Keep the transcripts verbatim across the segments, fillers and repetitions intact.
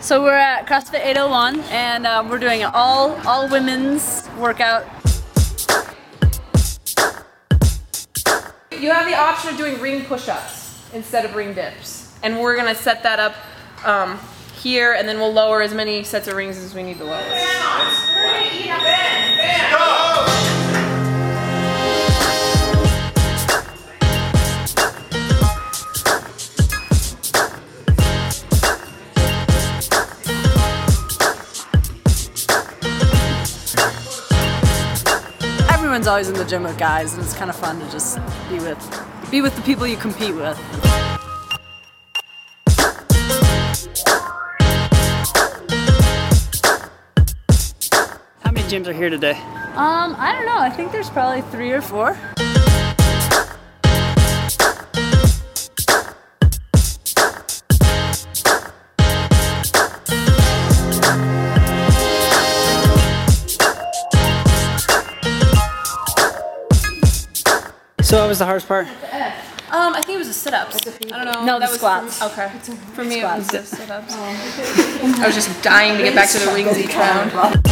So we're at CrossFit eight oh one, and uh, we're doing an all all women's workout. You have the option of doing ring push-ups instead of ring dips, and we're gonna set that up um, here, and then we'll lower as many sets of rings as we need to lower. Everyone's always in the gym with guys, and it's kind of fun to just be with be with the people you compete with. How many gyms are here today? Um, I don't know. I think there's probably three or four. So what was the hardest part? Um, I think it was the sit-ups. I don't know. No, the that was squats. For, okay. For me, Squats. it was the sit-ups. Oh. I was just dying to get back to the rings each round.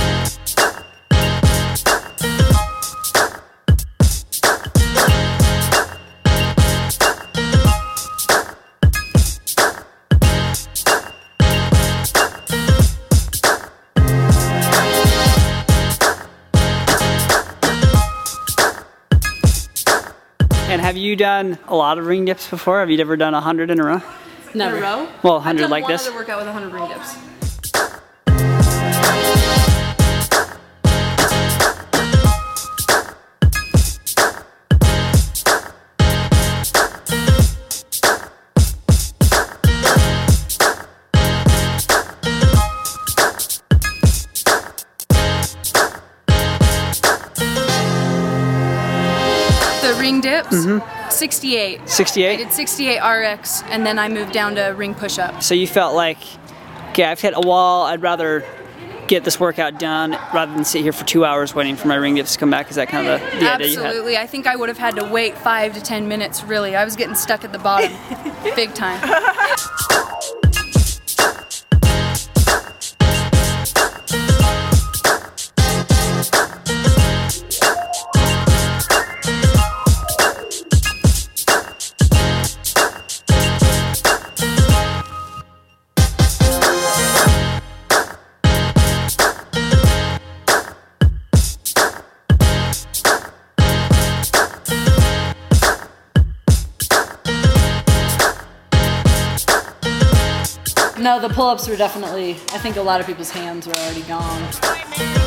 And have you done a lot of ring dips before? Have you ever done a hundred in a row? Never. In a row? Well, a hundred like this? I've done one other workout with a hundred ring dips. The ring dips, mm-hmm. sixty-eight. sixty-eight? I did sixty-eight R X, and then I moved down to ring push-ups. So you felt like, okay, I've hit a wall, I'd rather get this workout done rather than sit here for two hours waiting for my ring dips to come back. Is that kind of the, the idea you had? Absolutely. I think I would have had to wait five to ten minutes, really. I was getting stuck at the bottom, big time. No, the pull-ups were definitely, I think a lot of people's hands were already gone.